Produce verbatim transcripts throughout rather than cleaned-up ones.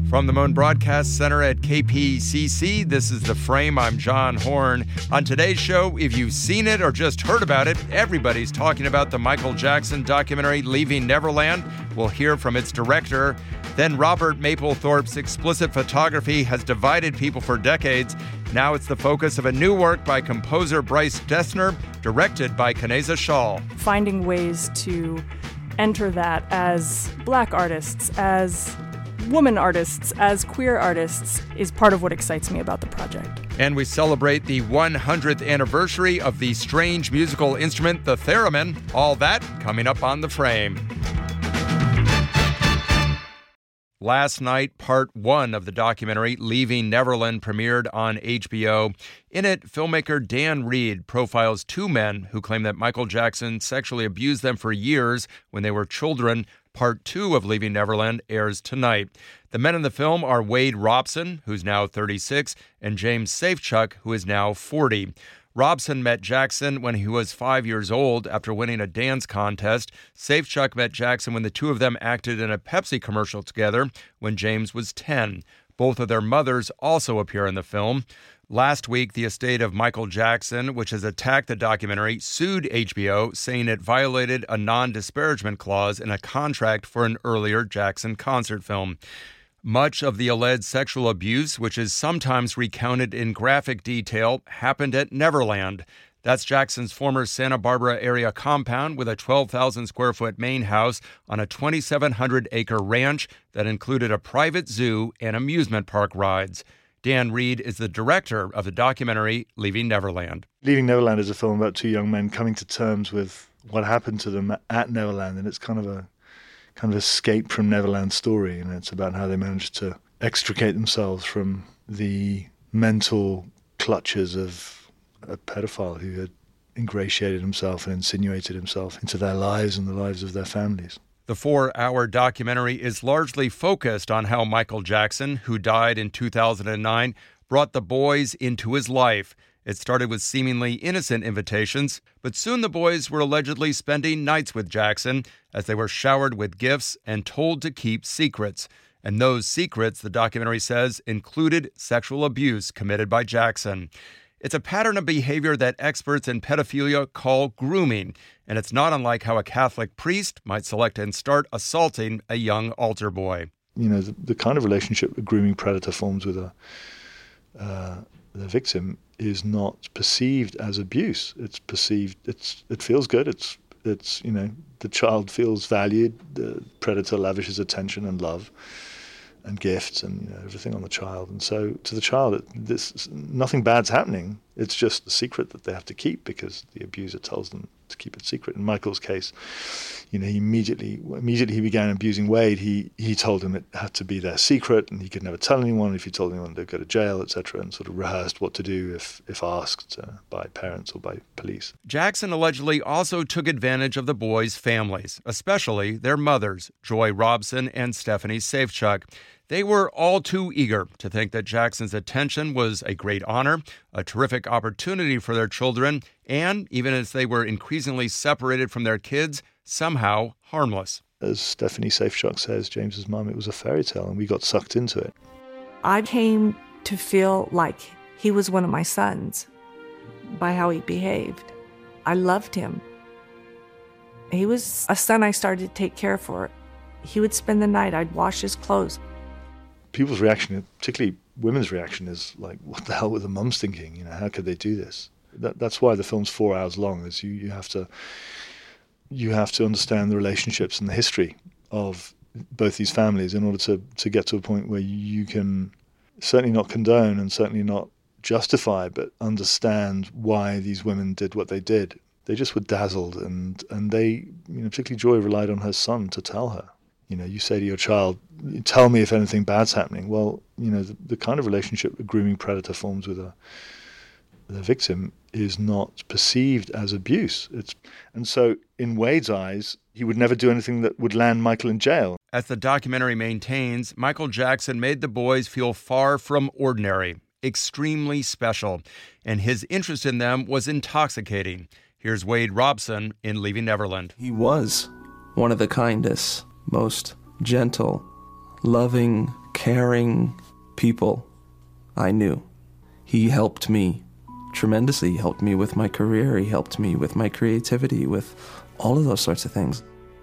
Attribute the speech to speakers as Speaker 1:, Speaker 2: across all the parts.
Speaker 1: From the Moan Broadcast Center at K P C C, this is The Frame. I'm John Horn. On today's show, if you've seen it or just heard about it, everybody's talking about the Michael Jackson documentary Leaving Neverland. We'll hear from its director. Then Robert Mapplethorpe's explicit photography has divided people for decades. Now it's the focus of a new work by composer Bryce Dessner, directed by Keneza Shaw.
Speaker 2: Finding ways to enter that as Black artists, as woman artists, as queer artists, is part of what excites me about the project.
Speaker 1: And we celebrate the one hundredth anniversary of the strange musical instrument, the theremin. All that coming up on The Frame. Last night, part one of the documentary Leaving Neverland premiered on H B O. In it, filmmaker Dan Reed profiles two men who claim that Michael Jackson sexually abused them for years when they were children. Part two of Leaving Neverland airs tonight. The men in the film are Wade Robson, who's now thirty-six, and James Safechuck, who is now forty. Robson met Jackson when he was five years old after winning a dance contest. Safechuck met Jackson when the two of them acted in a Pepsi commercial together when James was ten. Both of their mothers also appear in the film. Last week, the estate of Michael Jackson, which has attacked the documentary, sued H B O, saying it violated a non-disparagement clause in a contract for an earlier Jackson concert film. Much of the alleged sexual abuse, which is sometimes recounted in graphic detail, happened at Neverland. That's Jackson's former Santa Barbara area compound with a twelve thousand square foot main house on a twenty-seven hundred acre ranch that included a private zoo and amusement park rides. Dan Reed is the director of the documentary Leaving Neverland.
Speaker 3: Leaving Neverland is a film about two young men coming to terms with what happened to them at Neverland, and it's kind of a kind of escape from Neverland story, and it's about how they managed to extricate themselves from the mental clutches of a pedophile who had ingratiated himself and insinuated himself into their lives and the lives of their families.
Speaker 1: The four-hour documentary is largely focused on how Michael Jackson, who died in two thousand nine, brought the boys into his life. It started with seemingly innocent invitations, but soon the boys were allegedly spending nights with Jackson as they were showered with gifts and told to keep secrets. And those secrets, the documentary says, included sexual abuse committed by Jackson. It's a pattern of behavior that experts in pedophilia call grooming, and it's not unlike how a Catholic priest might select and start assaulting a young altar boy.
Speaker 3: You know, the, the kind of relationship a grooming predator forms with a uh, the victim is not perceived as abuse. It's perceived, it's it feels good. It's, it's you know, the child feels valued. The predator lavishes attention and love and gifts and, you know, everything on the child. And so to the child, it, this nothing bad's happening. It's just a secret that they have to keep because the abuser tells them to keep it secret. In Michael's case, you know, he immediately immediately he began abusing Wade. He he told him it had to be their secret and he could never tell anyone. If he told anyone, they'd go to jail, et cetera, and sort of rehearsed what to do if if asked uh, by parents or by police.
Speaker 1: Jackson allegedly also took advantage of the boys' families, especially their mothers, Joy Robson and Stephanie Safechuck. They were all too eager to think that Jackson's attention was a great honor, a terrific opportunity for their children, and, even as they were increasingly separated from their kids, somehow harmless.
Speaker 3: As Stephanie Safechuck says, James's mum, it was a fairy tale, and we got sucked into it.
Speaker 4: I came to feel like he was one of my sons by how he behaved. I loved him. He was a son I started to take care for. He would spend the night. I'd wash his clothes.
Speaker 3: People's reaction, particularly women's reaction, is like, what the hell were the mums thinking? You know, how could they do this? That, that's why the film's four hours long, is you, you have to you have to understand the relationships and the history of both these families in order to, to get to a point where you can certainly not condone and certainly not justify, but understand why these women did what they did. They just were dazzled, and, and they, you know, particularly Joy relied on her son to tell her. You know, you say to your child, tell me if anything bad's happening. Well, you know, the, the kind of relationship a grooming predator forms with a the victim is not perceived as abuse. It's and so in Wade's eyes, he would never do anything that would land Michael in jail.
Speaker 1: As the documentary maintains, Michael Jackson made the boys feel far from ordinary, extremely special, and his interest in them was intoxicating. Here's Wade Robson in Leaving Neverland.
Speaker 5: He was one of the kindest, most gentle, loving, caring people I knew. He helped me tremendously. He helped me with my career. He helped me with my creativity, with all of those sorts of things.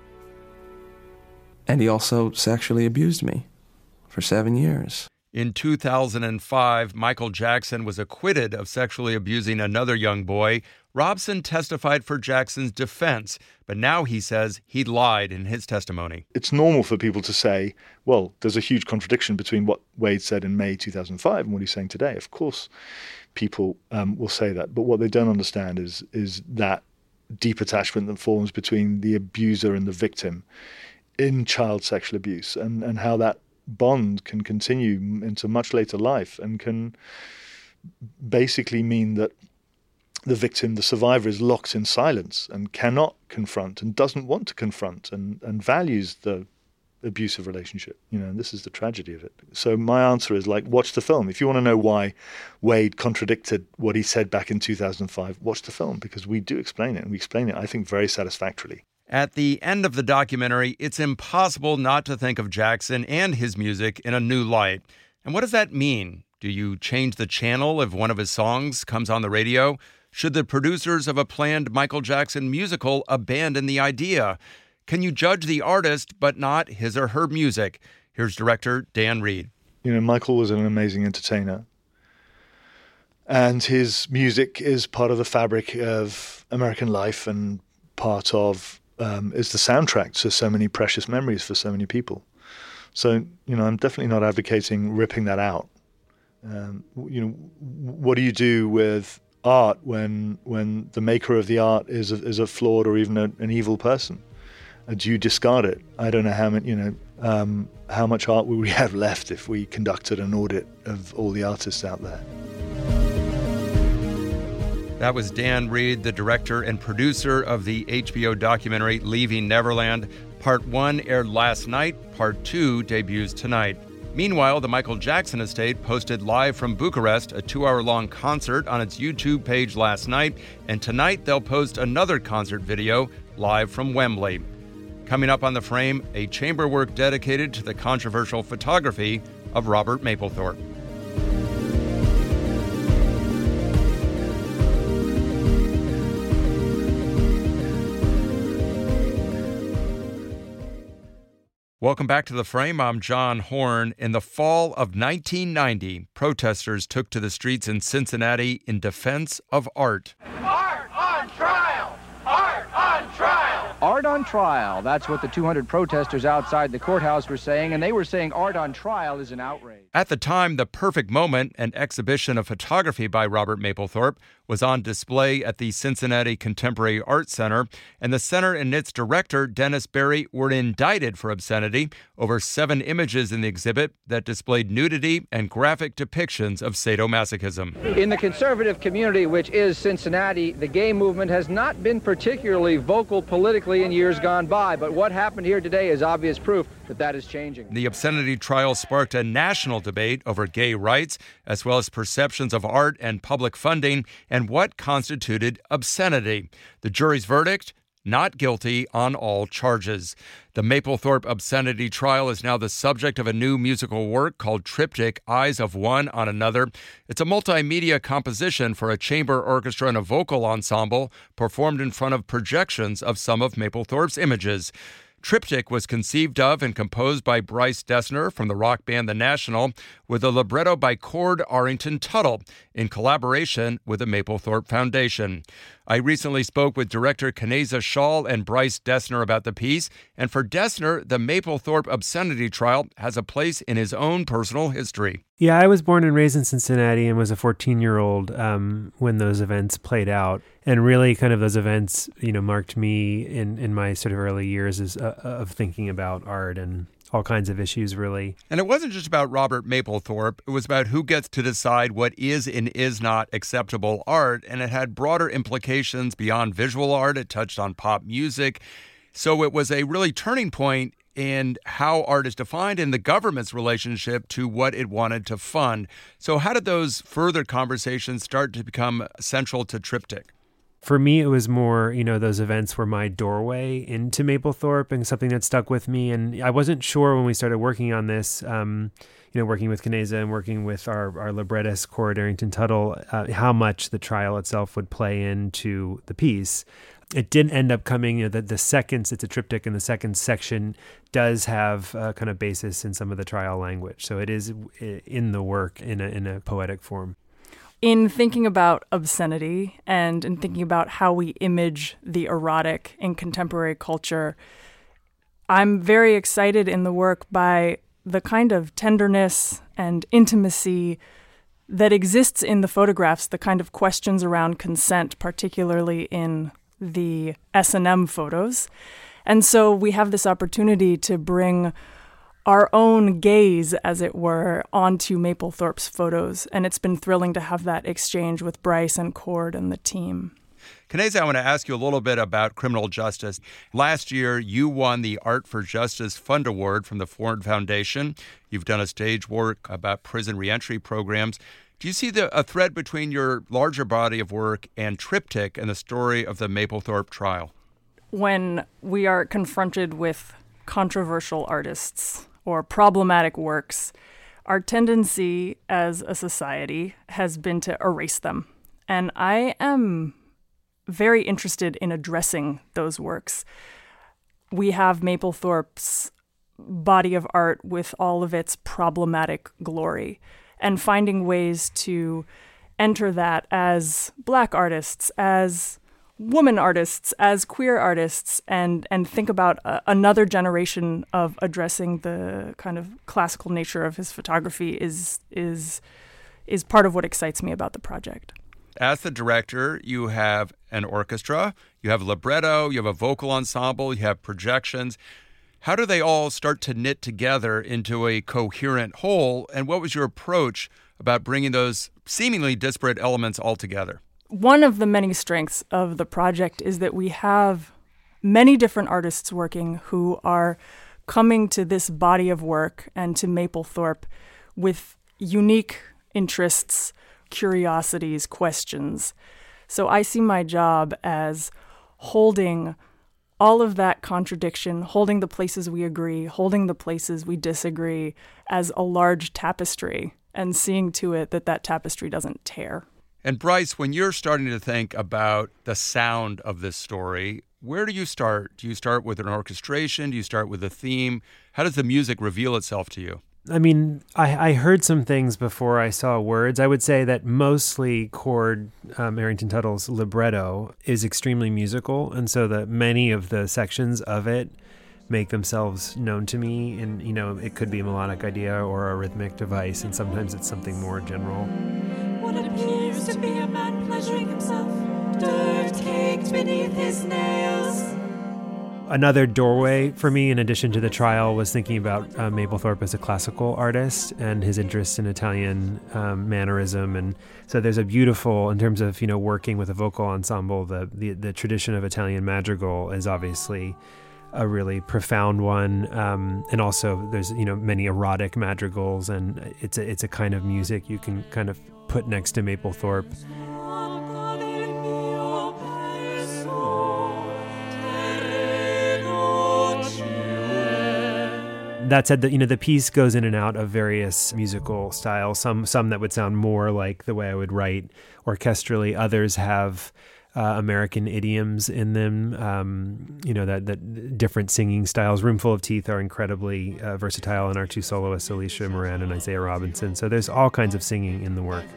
Speaker 5: And he also sexually abused me for seven years.
Speaker 1: In two thousand five, Michael Jackson was acquitted of sexually abusing another young boy. Robson testified for Jackson's defense, but now he says he lied in his testimony.
Speaker 3: It's normal for people to say, well, there's a huge contradiction between what Wade said in May two thousand five and what he's saying today. Of course, people um, will say that. But what they don't understand is is that deep attachment that forms between the abuser and the victim in child sexual abuse, and, and how that bond can continue into much later life and can basically mean that the victim, the survivor, is locked in silence and cannot confront and doesn't want to confront and, and values the abusive relationship. You know, and this is the tragedy of it. So my answer is, like, watch the film. If you want to know why Wade contradicted what he said back in two thousand five, watch the film, because we do explain it, and we explain it, I think, very satisfactorily.
Speaker 1: At the end of the documentary, it's impossible not to think of Jackson and his music in a new light. And what does that mean? Do you change the channel if one of his songs comes on the radio? Should the producers of a planned Michael Jackson musical abandon the idea? Can you judge the artist but not his or her music? Here's director Dan Reed.
Speaker 3: You know, Michael was an amazing entertainer, and his music is part of the fabric of American life and part of Um, is the soundtrack to so many precious memories for so many people. So, you know, I'm definitely not advocating ripping that out. Um, you know, what do you do with art when when the maker of the art is a, is a flawed or even a, an evil person? Uh, do you discard it? I don't know how many, you know, um, how much art would we have left if we conducted an audit of all the artists out there.
Speaker 1: That was Dan Reed, the director and producer of the H B O documentary Leaving Neverland. Part one aired last night. Part two debuts tonight. Meanwhile, the Michael Jackson estate posted live from Bucharest a two-hour-long concert on its YouTube page last night, and tonight they'll post another concert video live from Wembley. Coming up on The Frame, a chamber work dedicated to the controversial photography of Robert Mapplethorpe. Welcome back to The Frame. I'm John Horn. In the fall of nineteen ninety, protesters took to the streets in Cincinnati in defense of art.
Speaker 6: Art on trial! Art on trial!
Speaker 7: Art on trial. That's what the two hundred protesters outside the courthouse were saying, and they were saying art on trial is an outrage.
Speaker 1: At the time, The Perfect Moment, an exhibition of photography by Robert Mapplethorpe, was on display at the Cincinnati Contemporary Art Center, and the center and its director, Dennis Berry, were indicted for obscenity over seven images in the exhibit that displayed nudity and graphic depictions of sadomasochism.
Speaker 7: In the conservative community, which is Cincinnati, the gay movement has not been particularly vocal politically in years gone by, but what happened here today is obvious proof that that is changing.
Speaker 1: The obscenity trial sparked a national debate over gay rights, as well as perceptions of art and public funding, and what constituted obscenity. The jury's verdict? Not guilty on all charges. The Mapplethorpe obscenity trial is now the subject of a new musical work called Triptych, Eyes of One on Another. It's a multimedia composition for a chamber orchestra and a vocal ensemble, performed in front of projections of some of Mapplethorpe's images. Triptych was conceived of and composed by Bryce Dessner from the rock band The National, with a libretto by Cord Arrington Tuttle in collaboration with the Mapplethorpe Foundation. I recently spoke with director Kaneza Schall and Bryce Dessner about the piece, and for Dessner, the Mapplethorpe obscenity trial has a place in his own personal history.
Speaker 8: Yeah, I was born and raised in Cincinnati and was a fourteen-year-old um, when those events played out. And really kind of those events, you know, marked me in, in my sort of early years as, uh, of thinking about art and all kinds of issues, really.
Speaker 1: And it wasn't just about Robert Mapplethorpe. It was about who gets to decide what is and is not acceptable art. And it had broader implications beyond visual art. It touched on pop music. So it was a really turning point in how art is defined in the government's relationship to what it wanted to fund. So how did those further conversations start to become central to Triptych?
Speaker 8: For me, it was more, you know, those events were my doorway into Mapplethorpe and something that stuck with me. And I wasn't sure when we started working on this, um, you know, working with Caneza and working with our, our librettist, Cora Darrington Tuttle, uh, how much the trial itself would play into the piece. It did end up coming, you know, the, the second, it's a triptych, and the second section does have a kind of basis in some of the trial language. So it is in the work in a, in a poetic form.
Speaker 2: In thinking about obscenity and in thinking about how we image the erotic in contemporary culture, I'm very excited in the work by the kind of tenderness and intimacy that exists in the photographs, the kind of questions around consent, particularly in the S and M photos. And so we have this opportunity to bring our own gaze, as it were, onto Mapplethorpe's photos. And it's been thrilling to have that exchange with Bryce and Cord and the team.
Speaker 1: Caneza, I want to ask you a little bit about criminal justice. Last year, you won the Art for Justice Fund Award from the Ford Foundation. You've done a stage work about prison reentry programs. Do you see the, a thread between your larger body of work and Triptych and the story of the Mapplethorpe trial?
Speaker 2: When we are confronted with controversial artists or problematic works, our tendency as a society has been to erase them. And I am very interested in addressing those works. We have Mapplethorpe's body of art with all of its problematic glory, and finding ways to enter that as Black artists, as woman artists, as queer artists, and and think about uh, another generation of addressing the kind of classical nature of his photography is is is part of what excites me about the project.
Speaker 1: As the director, you have an orchestra, you have libretto, you have a vocal ensemble, you have projections. How do they all start to knit together into a coherent whole? And what was your approach about bringing those seemingly disparate elements all together?
Speaker 2: One of the many strengths of the project is that we have many different artists working who are coming to this body of work and to Mapplethorpe with unique interests, curiosities, questions. So I see my job as holding all of that contradiction, holding the places we agree, holding the places we disagree as a large tapestry, and seeing to it that that tapestry doesn't tear.
Speaker 1: And Bryce, when you're starting to think about the sound of this story, where do you start? Do you start with an orchestration? Do you start with a theme? How does the music reveal itself to you?
Speaker 8: I mean, I, I heard some things before I saw words. I would say that mostly Cord um, Darrington Tuttle's libretto is extremely musical, and so that many of the sections of it make themselves known to me. And, you know, it could be a melodic idea or a rhythmic device, and sometimes it's something more general.
Speaker 9: What appears to be a man pleasuring himself, dirt caked beneath his nails.
Speaker 8: Another doorway for me, in addition to the trial, was thinking about uh, Mapplethorpe as a classical artist and his interest in Italian um, mannerism. And so there's a beautiful, in terms of, you know, working with a vocal ensemble, the, the, the tradition of Italian madrigal is obviously a really profound one. Um, and also there's, you know, many erotic madrigals, and it's a, it's a kind of music you can kind of put next to Mapplethorpe. That said, that, you know, the piece goes in and out of various musical styles. Some some that would sound more like the way I would write orchestrally. Others have uh, American idioms in them. Um, you know, that that different singing styles. Roomful of Teeth are incredibly uh, versatile, and our two soloists, Alicia Moran and Isaiah Robinson. So there's all kinds of singing in the work.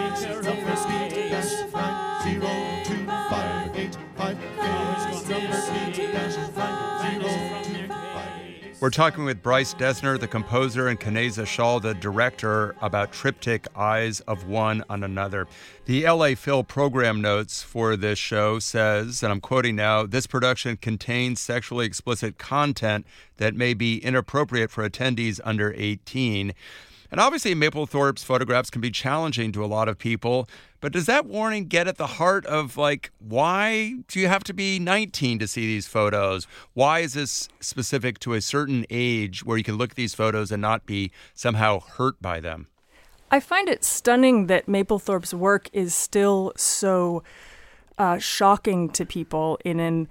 Speaker 1: We're talking with Bryce Dessner, the composer, and Caneza Schaal, the director, about Triptych Eyes of One on Another. The L A Phil program notes for this show says, and I'm quoting now, "This production contains sexually explicit content that may be inappropriate for attendees under eighteen. And obviously, Mapplethorpe's photographs can be challenging to a lot of people. But does that warning get at the heart of, like, why do you have to be nineteen to see these photos? Why is this specific to a certain age where you can look at these photos and not be somehow hurt by them?
Speaker 2: I find it stunning that Mapplethorpe's work is still so uh, shocking to people in an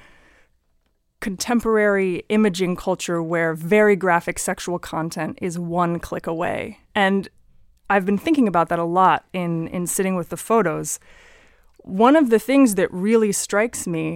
Speaker 2: contemporary imaging culture where very graphic sexual content is one click away. And I've been thinking about that a lot in, in sitting with the photos. One of the things that really strikes me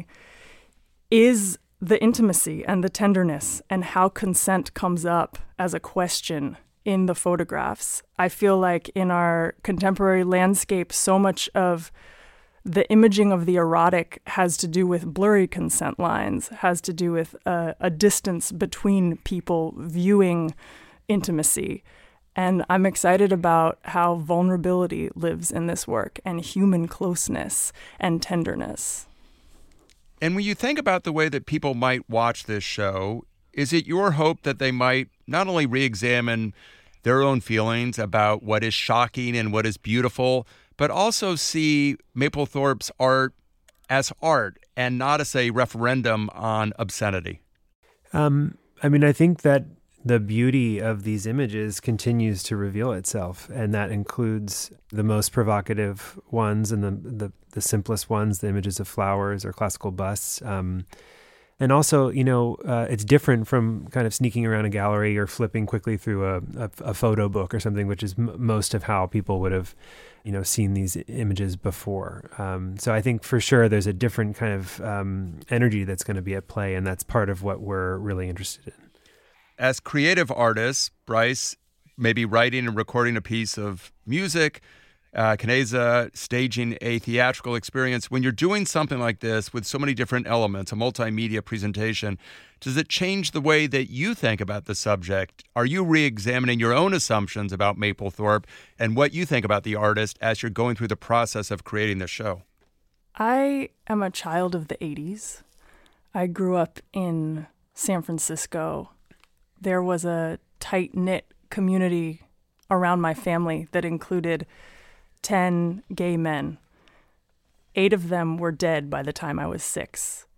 Speaker 2: is the intimacy and the tenderness and how consent comes up as a question in the photographs. I feel like in our contemporary landscape, so much of the imaging of the erotic has to do with blurry consent lines, has to do with a, a distance between people viewing intimacy. And I'm excited about how vulnerability lives in this work and human closeness and tenderness.
Speaker 1: And when you think about the way that people might watch this show, is it your hope that they might not only re-examine their own feelings about what is shocking and what is beautiful, but also see Mapplethorpe's art as art and not as a referendum on obscenity?
Speaker 8: Um, I mean, I think that the beauty of these images continues to reveal itself, and that includes the most provocative ones and the the, the simplest ones, the images of flowers or classical busts. Um, and also, you know, uh, it's different from kind of sneaking around a gallery or flipping quickly through a, a, a photo book or something, which is m- most of how people would have, you know, seen these images before. Um, so I think for sure there's a different kind of um, energy that's going to be at play, and that's part of what we're really interested in.
Speaker 1: As creative artists, Bryce, maybe writing and recording a piece of music, uh, Keneza staging a theatrical experience. When you're doing something like this with so many different elements, a multimedia presentation, does it change the way that you think about the subject? Are you re-examining your own assumptions about Mapplethorpe and what you think about the artist as you're going through the process of creating the show?
Speaker 2: I am a child of the eighties. I grew up in San Francisco. There was a tight-knit community around my family that included ten gay men. Eight of them were dead by the time I was six.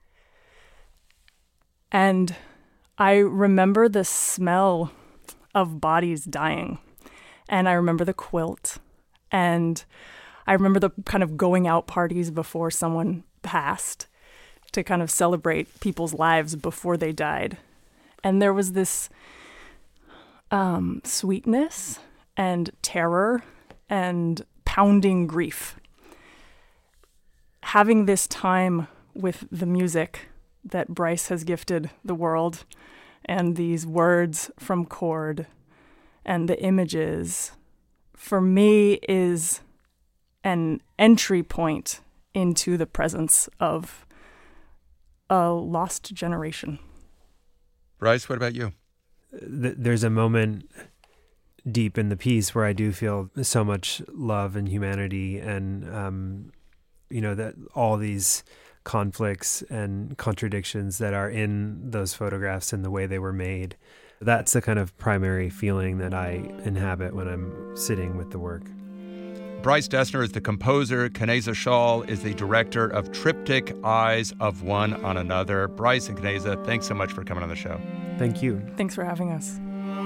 Speaker 2: And I remember the smell of bodies dying. And I remember the quilt. And I remember the kind of going out parties before someone passed to kind of celebrate people's lives before they died. And there was this um, sweetness and terror and pounding grief. Having this time with the music that Bryce has gifted the world and these words from Chord and the images, for me, is an entry point into the presence of a lost generation.
Speaker 1: Bryce, what about you?
Speaker 8: There's a moment deep in the piece where I do feel so much love and humanity, and um, you know, that all these conflicts and contradictions that are in those photographs and the way they were made. That's the kind of primary feeling that I inhabit when I'm sitting with the work.
Speaker 1: Bryce Dessner is the composer. Keneza Schaal is the director of Triptych Eyes of One on Another. Bryce and Keneza, thanks so much for coming on the show.
Speaker 8: Thank you.
Speaker 2: Thanks for having us.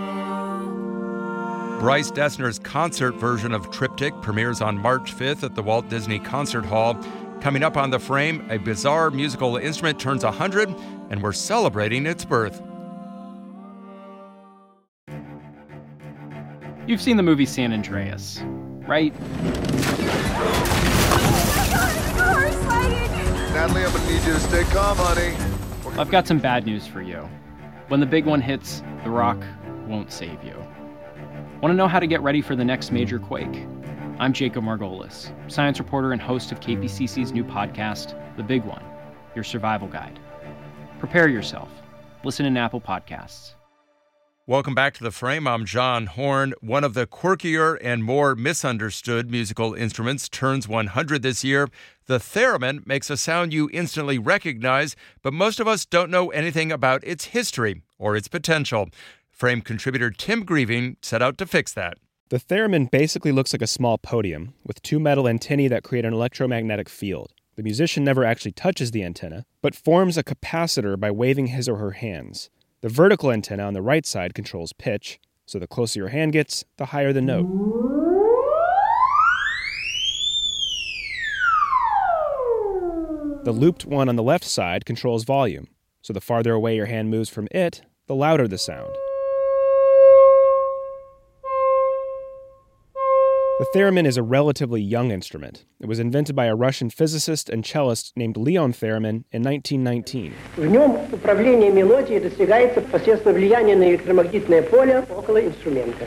Speaker 1: Bryce Dessner's concert version of Triptych premieres on March fifth at the Walt Disney Concert Hall. Coming up on The Frame, a bizarre musical instrument turns one hundred, and we're celebrating its birth.
Speaker 10: You've seen the movie San Andreas, right?
Speaker 11: Natalie, I'm gonna need you to stay calm, honey.
Speaker 10: I've got some bad news for you. When the big one hits, The Rock won't save you. Want to know how to get ready for the next major quake? I'm Jacob Margolis, science reporter and host of K P C C's new podcast, The Big One, your survival guide. Prepare yourself. Listen in Apple Podcasts.
Speaker 1: Welcome back to The Frame. I'm John Horn. One of the quirkier and more misunderstood musical instruments turns one hundred this year. The theremin makes a sound you instantly recognize, but most of us don't know anything about its history or its potential. Frame contributor Tim Grieving set out to fix that.
Speaker 12: The theremin basically looks like a small podium with two metal antennae that create an electromagnetic field. The musician never actually touches the antenna, but forms a capacitor by waving his or her hands. The vertical antenna on the right side controls pitch, so the closer your hand gets, the higher the note. The looped one on the left side controls volume, so the farther away your hand moves from it, the louder the sound. The theremin is a relatively young instrument. It was invented by a Russian physicist and cellist named Leon Theremin in nineteen nineteen.
Speaker 13: В нем управление мелодией достигается посредством влияния на электромагнитное поле около инструмента.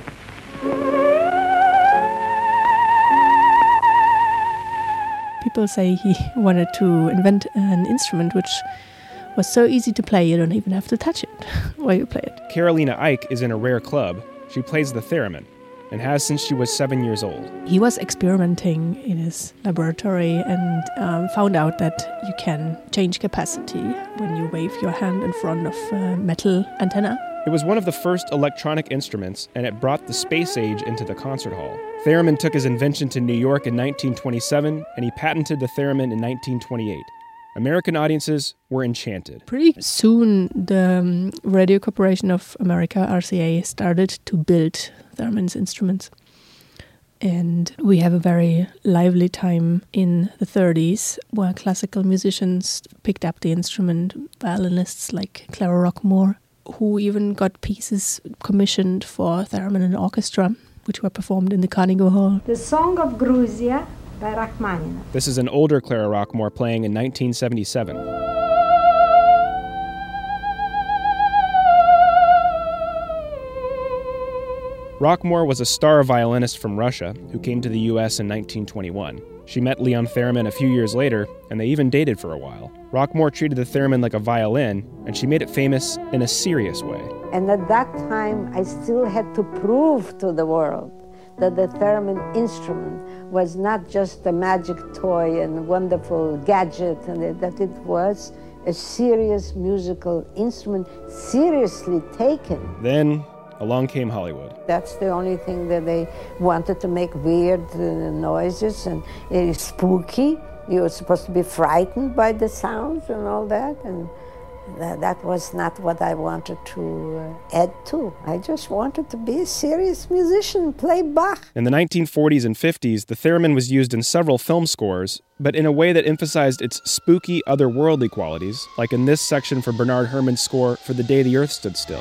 Speaker 14: People say he wanted to invent an instrument which was so easy to play you don't even have to touch it while you play it.
Speaker 12: Karolina Eich is in a rare club. She plays the theremin and has since she was seven years old.
Speaker 14: He was experimenting in his laboratory and um, found out that you can change capacity when you wave your hand in front of a metal antenna.
Speaker 12: It was one of the first electronic instruments, and it brought the space age into the concert hall. Theremin took his invention to New York in nineteen twenty-seven, and he patented the theremin in nineteen twenty-eight. American audiences were enchanted.
Speaker 14: Pretty soon, the um, Radio Corporation of America, R C A, started to build theremin's instruments. And we have a very lively time in the thirties where classical musicians picked up the instrument, violinists like Clara Rockmore, who even got pieces commissioned for theremin and orchestra, which were performed in the Carnegie Hall.
Speaker 15: The Song of Gruzia by Rachmaninoff.
Speaker 12: This is an older Clara Rockmore playing in nineteen seventy-seven. Rockmore was a star violinist from Russia who came to the U S in nineteen twenty-one. She met Leon Theremin a few years later, and they even dated for a while. Rockmore treated the theremin like a violin, and she made it famous in a serious way.
Speaker 16: And at that time, I still had to prove to the world that the theremin instrument was not just a magic toy and wonderful gadget, and that it was a serious musical instrument, seriously taken.
Speaker 12: Then along came Hollywood.
Speaker 16: That's the only thing that they wanted to make weird uh, noises and uh, spooky. You were supposed to be frightened by the sounds and all that, and that, that was not what I wanted to uh, add to. I just wanted to be a serious musician, play Bach.
Speaker 12: In the nineteen forties and fifties, the theremin was used in several film scores, but in a way that emphasized its spooky, otherworldly qualities, like in this section for Bernard Herrmann's score for The Day the Earth Stood Still.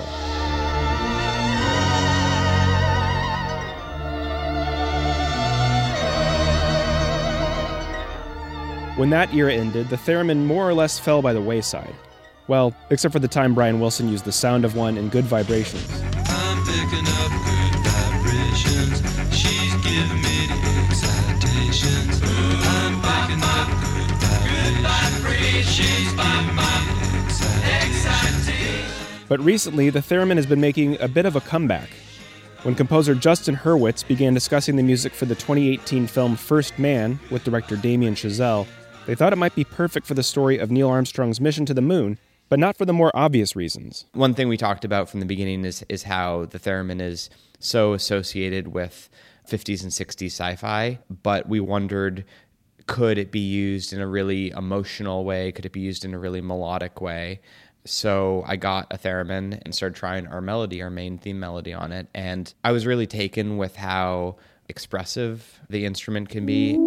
Speaker 12: When that era ended, the theremin more or less fell by the wayside. Well, except for the time Brian Wilson used the sound of one in Good Vibrations.
Speaker 17: I'm picking up good vibrations. She's giving me the excitations. I'm picking up good vibrations. She's giving me the excitations.
Speaker 12: But recently, the theremin has been making a bit of a comeback. When composer Justin Hurwitz began discussing the music for the twenty eighteen film First Man with director Damien Chazelle, they thought it might be perfect for the story of Neil Armstrong's mission to the moon, but not for the more obvious reasons.
Speaker 18: One thing we talked about from the beginning is, is how the theremin is so associated with fifties and sixties sci-fi, but we wondered, could it be used in a really emotional way? Could it be used in a really melodic way? So I got a theremin and started trying our melody, our main theme melody on it, and I was really taken with how expressive the instrument can be.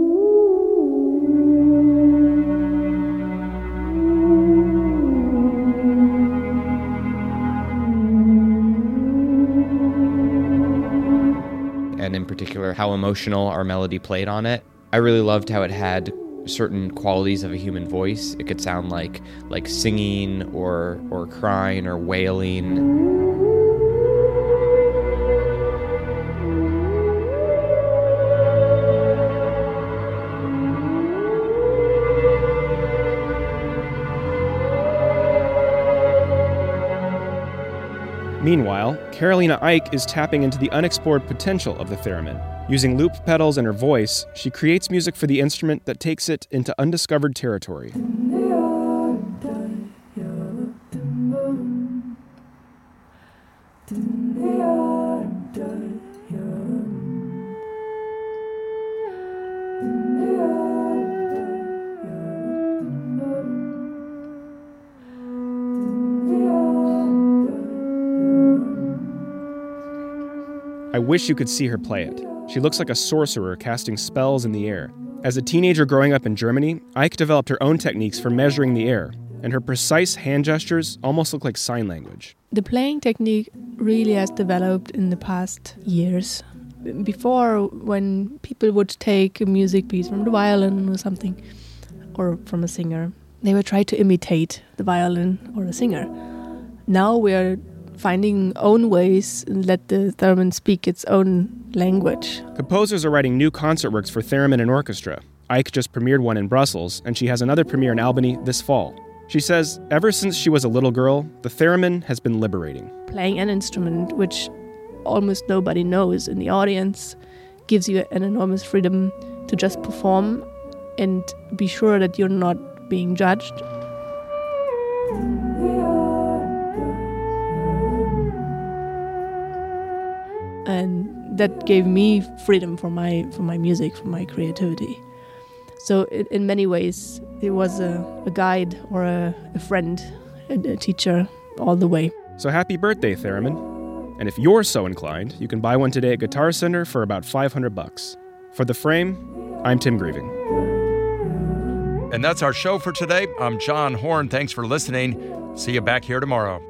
Speaker 18: And in particular, how emotional our melody played on it. I really loved how it had certain qualities of a human voice. It could sound like like singing or or crying or wailing.
Speaker 12: Meanwhile, Karolina Eich is tapping into the unexplored potential of the theremin. Using loop pedals and her voice, she creates music for the instrument that takes it into undiscovered territory. I wish you could see her play it. She looks like a sorcerer casting spells in the air. As a teenager growing up in Germany, Ike developed her own techniques for measuring the air, and her precise hand gestures almost look like sign language.
Speaker 14: The playing technique really has developed in the past years. Before, when people would take a music piece from the violin or something, or from a singer, they would try to imitate the violin or the singer. Now we are finding own ways and let the theremin speak its own language.
Speaker 12: Composers are writing new concert works for theremin and orchestra. Ike just premiered one in Brussels, and she has another premiere in Albany this fall. She says ever since she was a little girl, the theremin has been liberating.
Speaker 14: Playing an instrument which almost nobody knows in the audience gives you an enormous freedom to just perform and be sure that you're not being judged. And that gave me freedom for my for my music, for my creativity. So it, in many ways, it was a, a guide or a, a friend, a, a teacher all the way.
Speaker 12: So happy birthday, theremin. And if you're so inclined, you can buy one today at Guitar Center for about five hundred bucks. For The Frame, I'm Tim Grieving.
Speaker 1: And that's our show for today. I'm John Horn. Thanks for listening. See you back here tomorrow.